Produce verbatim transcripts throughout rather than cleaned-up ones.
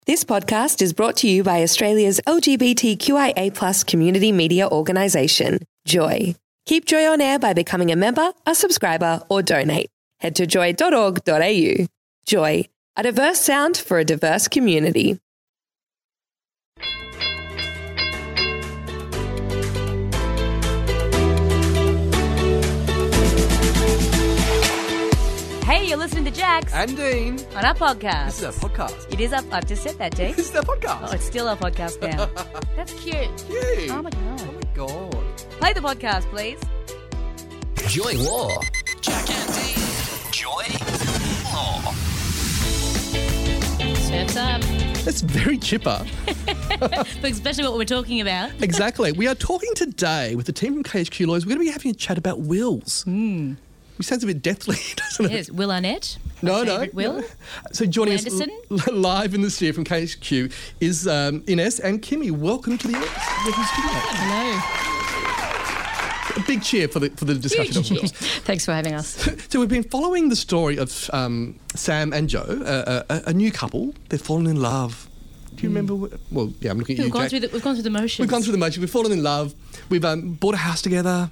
This podcast is brought to you by Australia's L G B T Q I A plus community media organisation, Joy. Keep Joy on air by becoming a member, a subscriber, or donate. Head to joy dot org dot a u. Joy, a diverse sound for a diverse community. Hey, you're listening to Jax And Dean. on our podcast. This is our podcast. It is up. I've just said that, Dean. This is our podcast. Oh, it's still our podcast now. That's cute. Cute. Oh, my God. Oh, my God. Play the podcast, please. Joy Law. Jack and Dean. Joy Law. Surf's up. That's very chipper. But especially what we're talking about. Exactly. We are talking today with the team from K H Q Lawyers. We're going to be having a chat about wills. Mm. Which sounds a bit deathly, doesn't it? Yes, Will Arnett. No, no. Favourite Will. So joining Anderson? us l- live in the studio from K H Q is um, Ines and Kimmy. Welcome to the, welcome to the studio. Hello. A big cheer for the for the discussion, of course. Thanks for having us. So we've been following the story of um, Sam and Joe, uh, a, a new couple. They've fallen in love. Do you Mm. remember? What, well, yeah, I'm looking at We've you, gone, Jack. through the, we've gone through the motions. We've gone through the motions. We've fallen in love. We've um, bought a house together.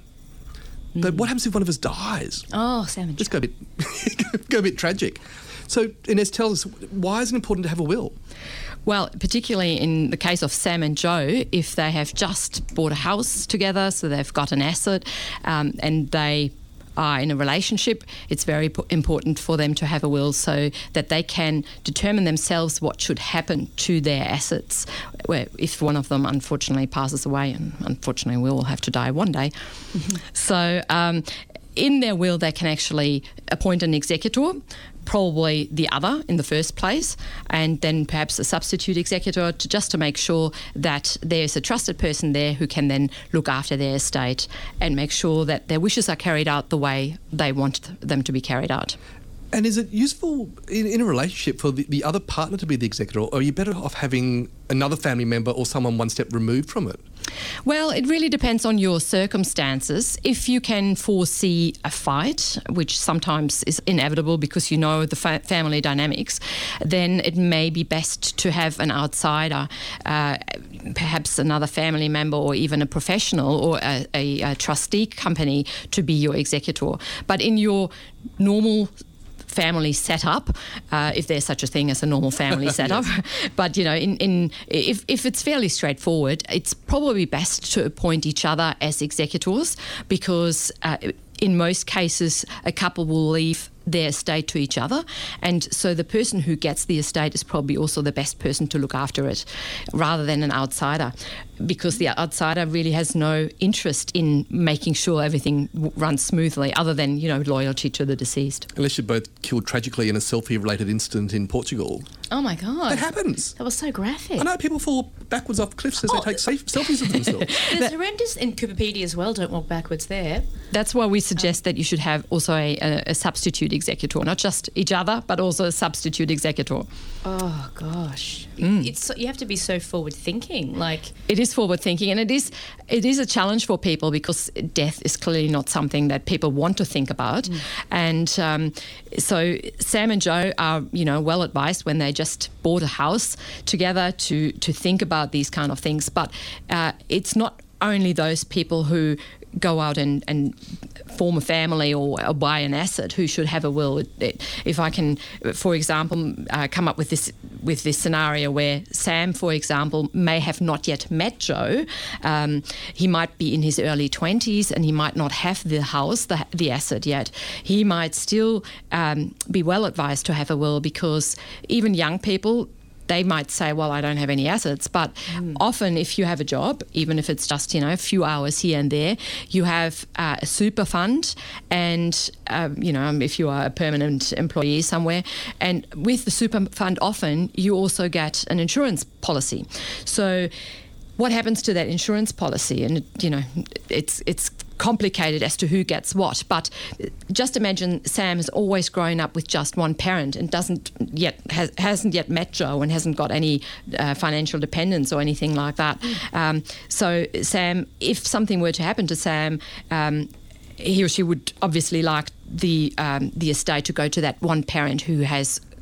Mm. But what happens if one of us dies? Oh, Sam and Just go a bit, go a bit tragic. So Ines, tell us, why is it important to have a will? Well, particularly in the case of Sam and Joe, if they have just bought a house together, so they've got an asset, um, and they are in a relationship, it's very po- important for them to have a will so that they can determine themselves what should happen to their assets where if one of them unfortunately passes away, and unfortunately we will have to die one day. Mm-hmm. So um, in their will they can actually appoint an executor, probably the other in the first place, and then perhaps a substitute executor to just to make sure that there's a trusted person there who can then look after their estate and make sure that their wishes are carried out the way they want them to be carried out. And is it useful in, in a relationship for the, the other partner to be the executor, or are you better off having another family member or someone one step removed from it? Well, it really depends on your circumstances. If you can foresee a fight, which sometimes is inevitable because you know the fa- family dynamics, then it may be best to have an outsider, uh, perhaps another family member or even a professional or a, a, a trustee company to be your executor. But in your normal family setup, uh, if there's such a thing as a normal family setup. But, you know, in, in if, if it's fairly straightforward, it's probably best to appoint each other as executors because uh, in most cases a couple will leave their estate to each other, and so the person who gets the estate is probably also the best person to look after it rather than an outsider, because the outsider really has no interest in making sure everything w- runs smoothly other than, you know, loyalty to the deceased. Unless you're both killed tragically in a selfie-related incident in Portugal. Oh, my God. That happens. That was so graphic. I know people fall backwards off cliffs as Oh, they take safe selfies of themselves. There's horrendous in Cooperpedia as well. Don't walk backwards there. That's why we suggest that you should have also a, a, a substitute executor, not just each other, but also a substitute executor. Oh, gosh. Mm. It's so, you have to be so forward thinking. Like, It is forward thinking, and it is it is a challenge for people because death is clearly not something that people want to think about. Mm. And um, so Sam and Joe are, you know, well advised when they just bought a house together to to think about these kind of things. But uh, it's not only those people who go out and, and form a family or, or buy an asset who should have a will. It, it, if I can, for example, uh, come up with this with this scenario where Sam, for example, may have not yet met Joe. Um, he might be in his early twenties and he might not have the house, the, the asset yet. He might still um, be well advised to have a will because even young people, they might say, well, I don't have any assets. But mm. often if you have a job, even if it's just, you know, a few hours here and there, you have uh, a super fund and, um, you know, if you are a permanent employee somewhere. And with the super fund, often you also get an insurance policy. So what happens to that insurance policy? And, you know, it's it's complicated as to who gets what, but just imagine Sam has always grown up with just one parent and doesn't yet has, hasn't yet met Joe and hasn't got any uh, financial dependence or anything like that. Mm. Um, so Sam, if something were to happen to Sam, um, he or she would obviously like the um, the estate to go to that one parent who has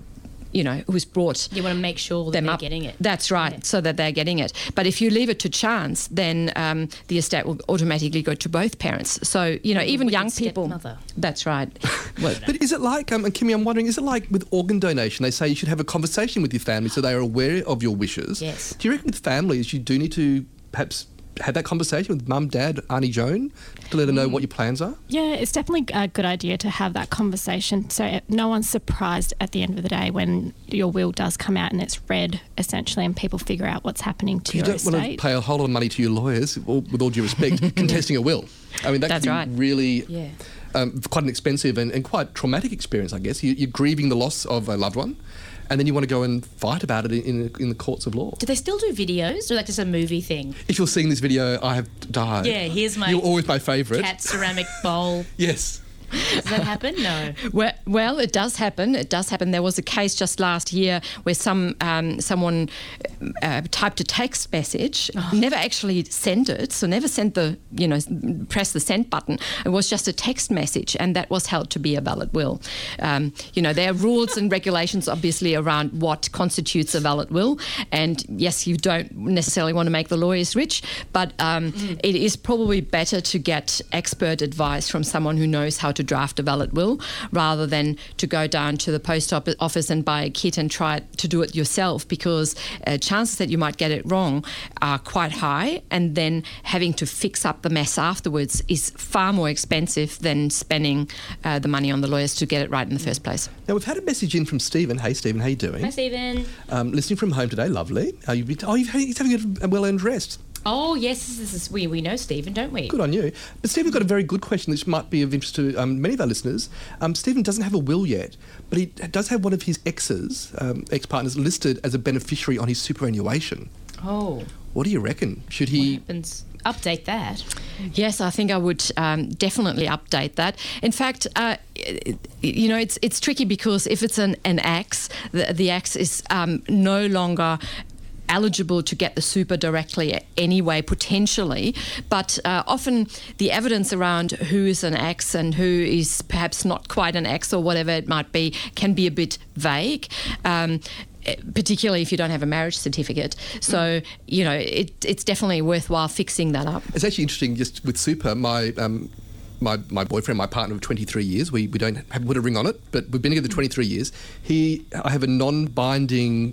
you know, who's brought You want to make sure that them they're up. getting it. That's right, Yeah. so that they're getting it. But if you leave it to chance, then um, the estate will automatically go to both parents. So, you know, even wicked young people. stepmother. That's right. Well, But is it like, um, and Kimmy, I'm wondering, is it like with organ donation? They say you should have a conversation with your family so they are aware of your wishes. Yes. Do you reckon with families you do need to perhaps have that conversation with mum, dad, Auntie Joan to let her know what your plans are? Yeah, it's definitely a good idea to have that conversation so it- no one's surprised at the end of the day when your will does come out and it's read, essentially, and people figure out what's happening to You your don't want to estate. pay a whole lot of money to your lawyers, all- with all due respect, contesting a will. I mean, that That's could be right. really Yeah. um, quite an expensive and, and quite traumatic experience, I guess. You, you're grieving the loss of a loved one, and then you want to go and fight about it in, in, in the courts of law. Do they still do videos, or like just a movie thing? If you're seeing this video, I have died. Yeah, here's my You're always my favourite. cat ceramic bowl. Yes. Does that happen? No. Well, well, it does happen. It does happen. There was a case just last year where some um, someone uh, typed a text message, never actually sent it, so never sent the, you know, press the send button. It was just a text message, and that was held to be a valid will. Um, you know, there are rules and regulations, obviously, around what constitutes a valid will. And yes, you don't necessarily want to make the lawyers rich, but um, Mm. it is probably better to get expert advice from someone who knows how to draft a valid will, rather than to go down to the post op- office and buy a kit and try to do it yourself, because uh, chances that you might get it wrong are quite high, and then having to fix up the mess afterwards is far more expensive than spending uh, the money on the lawyers to get it right in the first place. Now, we've had a message in from Stephen. Hey, Stephen, how you doing? Hi, Stephen. Um, listening from home today, lovely. Uh, you've been, oh, you've, he's having a well-earned rest. Oh, yes, this is, we, we know Stephen, don't we? Good on you. But Stephen's got a very good question which might be of interest to um, many of our listeners. Um, Stephen doesn't have a will yet, but he does have one of his exes, um, ex-partners, listed as a beneficiary on his superannuation. Oh, What do you reckon? Should what he... happens? Update that. Yes, I think I would um, definitely update that. In fact, uh, you know, it's it's tricky because if it's an, an ex, the, the ex is um, no longer eligible to get the super directly anyway, potentially, but uh, often the evidence around who is an ex and who is perhaps not quite an ex or whatever it might be can be a bit vague. Um, particularly if you don't have a marriage certificate. So, you know, it, it's definitely worthwhile fixing that up. It's actually interesting, just with super, my... Um, My, my boyfriend, my partner of twenty-three years, we, we don't have, put a ring on it, but we've been together twenty-three years. He, I have a non-binding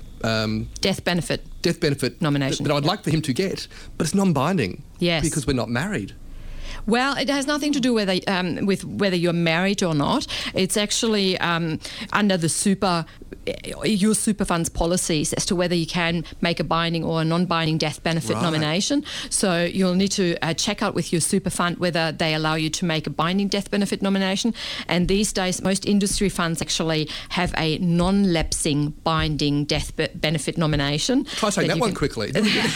um, Death benefit. death benefit Nomination, that, that I'd yeah. like for him to get, but it's non-binding. Yes. Because we're not married. Well, it has nothing to do whether, um, with whether you're married or not. It's actually um, under the super, your super funds policies as to whether you can make a binding or a non-binding death benefit Right. nomination. So you'll need to uh, check out with your super fund whether they allow you to make a binding death benefit nomination. And these days, most industry funds actually have a non-lapsing binding death be- benefit nomination. Try saying that you one can- quickly.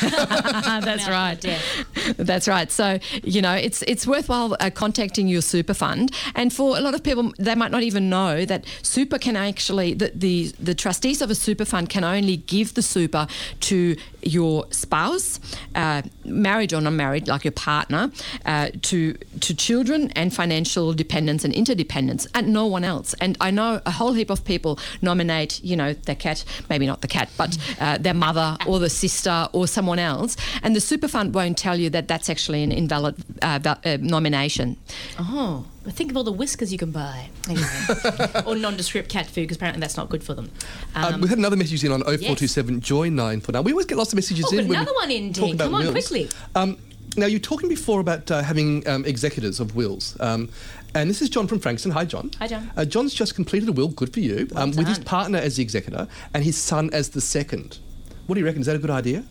That's right. That's right. So, you know, it's it's worthwhile uh, contacting your super fund. And for a lot of people, they might not even know that super can actually, the, the, the trustees of a super fund can only give the super to your spouse, uh, married or non-married, like your partner, uh, to to children and financial dependents and interdependents, and no one else. And I know a whole heap of people nominate, you know, their cat, maybe not the cat, but uh, their mother or the sister or someone else, and the super fund won't tell you that that's actually an invalid uh, val- uh, nomination. Oh, think of all the whiskers you can buy. Anyway. Or nondescript cat food, because apparently that's not good for them. Um, Um, we had another message in on oh four two seven Joy nine for now. We always get lots of messages Oh, in. got when another we one in, talk Dean. about Come on, wills. quickly. Um, now, you're talking before about uh, having um, executors of wills. Um, and this is John from Frankston. Hi, John. Hi, John. Uh, John's just completed a will, good for you, Well um, with his done. partner as the executor and his son as the second. What do you reckon? Is that a good idea?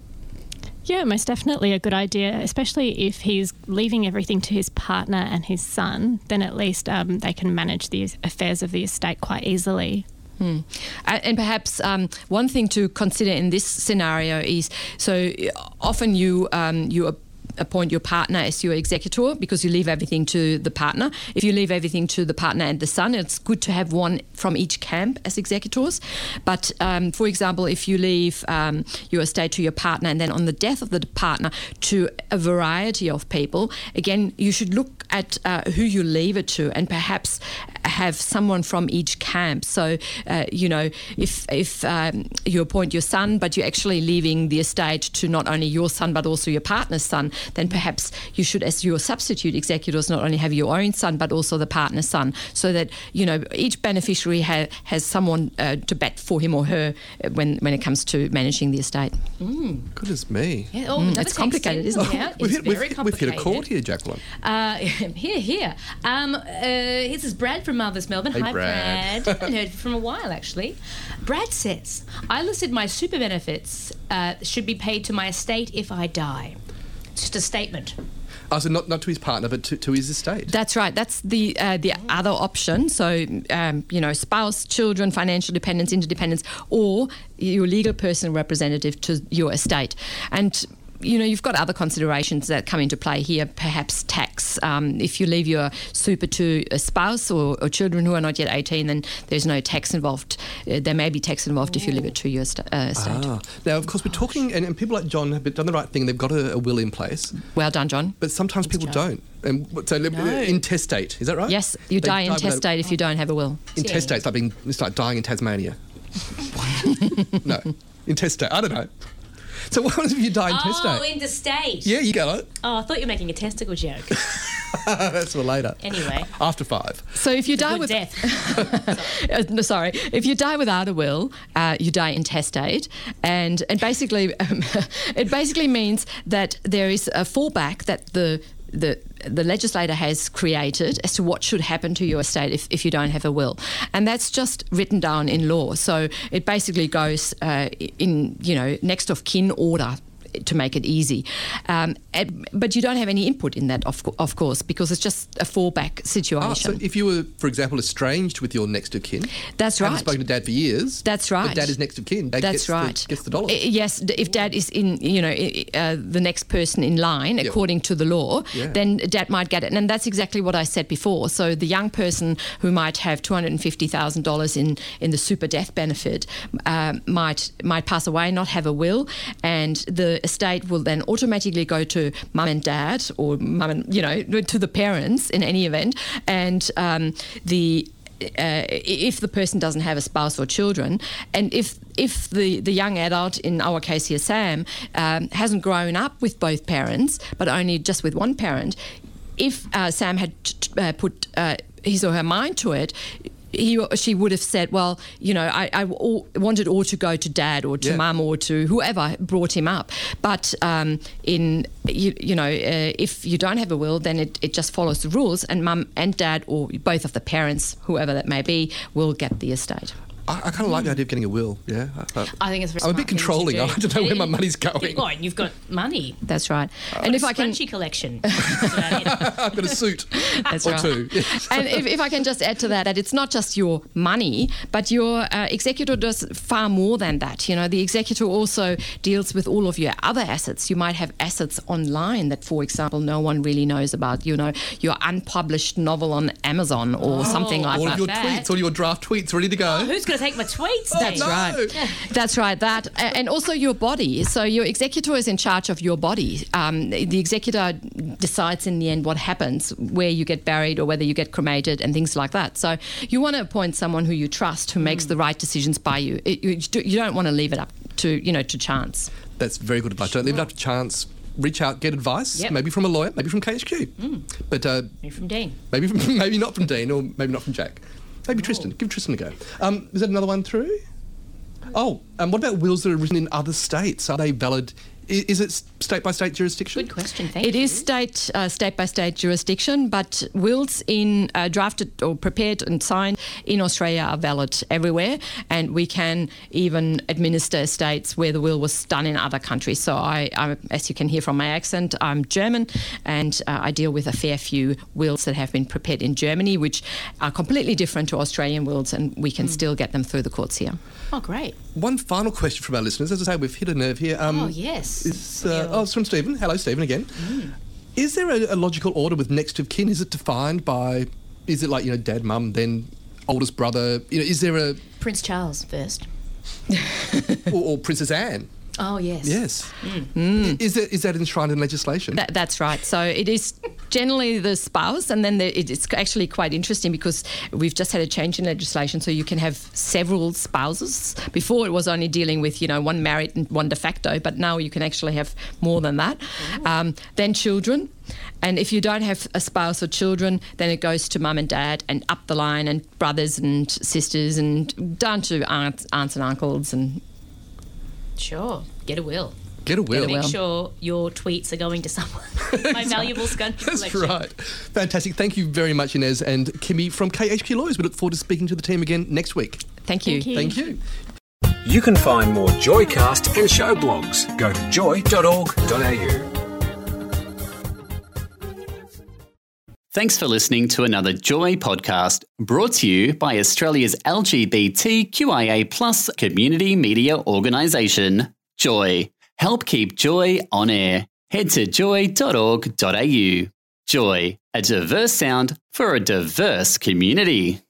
Yeah, most definitely a good idea, especially if he's leaving everything to his partner and his son, then at least um, they can manage the affairs of the estate quite easily. Hmm. Uh, And perhaps um, one thing to consider in this scenario is, so uh, often you um, you appoint your partner as your executor because you leave everything to the partner. If you leave everything to the partner and the son, it's good to have one from each camp as executors. But um, for example, if you leave um, your estate to your partner and then on the death of the partner to a variety of people, again, you should look at uh, who you leave it to and perhaps have someone from each camp. So, uh, you know, if if um, you appoint your son, but you're actually leaving the estate to not only your son, but also your partner's son, then perhaps you should, as your substitute executors, not only have your own son, but also the partner's son, so that, you know, each beneficiary ha- has someone uh, to bat for him or her when, when it comes to managing the estate. Mm. Goodness me. Yeah, oh, Mm, another it's complicated, text isn't in. it? Yeah, We've it's hit, we've, very hit- we've hit a chord complicated. here, Jacqueline. Uh, here, here. Um, uh, this is Brad from Marvelous Melbourne. Hey, Hi, Brad. Brad. I haven't heard from a while, actually. Brad says, I listed my super benefits uh, should be paid to my estate if I die. It's just a statement. Oh, so not, not to his partner, but to, to his estate. That's right. That's the uh, the other option. So, um, you know, spouse, children, financial dependence, interdependence, or your legal person representative to your estate. And you know, you've got other considerations that come into play here, perhaps tax. Um, if you leave your super to a spouse or, or children who are not yet eighteen, then there's no tax involved. Uh, there may be tax involved if you leave it to your sta- uh, estate. Ah. Now, of course, we're talking, and, and people like John have done the right thing. They've got a, a will in place, Well done, John. but sometimes people don't. And what- so, intestate, is that right? Yes, you They die without- intestate if you don't have a will. Intestate, it's like, being, it's like dying in Tasmania. No, intestate, I don't know. So what happens if you die intestate? Oh, interstate. Yeah, you got it. Oh, I thought you were making a testicle joke. That's for later. Anyway. After five. So if you die Good with death. Uh, no, sorry, if you die without a will, uh, you die intestate, and and basically, um, it basically means that there is a fallback that the the the legislator has created as to what should happen to your estate if, if you don't have a will, and that's just written down in law. So it basically goes uh, in you know next of kin order, to make it easy. Um, and, but you don't have any input in that, of, of course, because it's just a fallback situation. Ah, so if you were, for example, estranged with your next of kin, That's haven't right. spoken to dad for years. That's right. But dad is next of kin. Dad That's gets right. The, gets the dollars. I- Yes, d- if dad is in, you know, i- uh, the next person in line Yep. according to the law, Yeah. then dad might get it, and that's exactly what I said before. So the young person who might have two hundred and fifty thousand dollars in in the super death benefit um, might might pass away, not have a will, and the estate will then automatically go to mum and dad, or mum and you know to the parents in any event, and um, the. Uh, if the person doesn't have a spouse or children, and if if the, the young adult, in our case here Sam, um, hasn't grown up with both parents but only just with one parent, if uh, Sam had t- uh, put uh, his or her mind to it, he or she would have said, well, you know, I, I all, wanted all to go to dad or to Yeah. mum or to whoever brought him up. But um, in you, you know, uh, if you don't have a will, then it, it just follows the rules, and mum and dad, or both of the parents, whoever that may be, will get the estate. I, I kind of like the idea of getting a will. Yeah. I, I, I think it's a very I'm a smart bit thing to controlling. do. I like to know where my money's going. Oh, and you've got money. That's right. and if I can, Scrunchy collection. That's about it. I've got a suit That's or right. two. Yes. And if, if I can just add to that, that it's not just your money, but your uh, executor does far more than that. You know, the executor also deals with all of your other assets. You might have assets online that, for example, no one really knows about. You know, your unpublished novel on Amazon or something like all that. of your that. tweets, all your draft tweets ready to go. Who's going to take my tweets? That's Dave? right. That's right. That A- and also your body. So your executor is in charge of your body. Um, the executor decides in the end what happens, where you get buried or whether you get cremated and things like that. So you want to appoint someone who you trust, who makes the right decisions by you. It, you, do- you don't want to leave it up to you know to chance. That's very good advice. Don't leave it up to chance. Reach out, get advice, Yep. maybe from a lawyer, maybe from K H Q. But uh, Maybe from Dean. maybe from, maybe not from Dean, or maybe not from Jack. Maybe Tristan. Give Tristan a go. Um, is that another one through? Oh, um, what about wills that are written in other states? Are they valid? I- Is it state by state jurisdiction? Good question. Thank It you. is state uh, state by state jurisdiction, but wills in uh, drafted or prepared and signed in Australia are valid everywhere, and we can even administer estates where the will was done in other countries. So I, I as you can hear from my accent, I'm German, and uh, I deal with a fair few wills that have been prepared in Germany, which are completely different to Australian wills, and we can still get them through the courts here. Oh, great. One final question from our listeners. As I say, we've hit a nerve here. Um, Oh, yes. Yes. Is, uh, oh, it's from Stephen. Hello, Stephen, again. Mm. Is there a, a logical order with next of kin? Is it defined by, is it like, you know, dad, mum, then oldest brother? You know, is there a... Prince Charles first. or, or Princess Anne? Oh, yes. Yes. Mm. Mm. Is, that, is that enshrined in legislation? That, that's right. So it is generally the spouse, and then the, it, it's actually quite interesting because we've just had a change in legislation, so you can have several spouses. Before it was only dealing with, you know, one married and one de facto, but now you can actually have more than that. Um, then children. And if you don't have a spouse or children, then it goes to mum and dad and up the line, and brothers and sisters, and down to aunts, aunts and uncles. And sure, get a will. Get a will. Make sure your tweets are going to someone. My valuable scunch That's collection. right. Fantastic. Thank you very much, Inez and Kimmy from K H Q Lawyers. We look forward to speaking to the team again next week. Thank you. Thank you. Thank you. You can find more Joycast and show blogs. Go to joy dot org dot a u. Thanks for listening to another Joy podcast brought to you by Australia's L G B T Q I A plus community media organisation, Joy. Help keep Joy on air. Head to joy dot org dot a u. Joy, a diverse sound for a diverse community.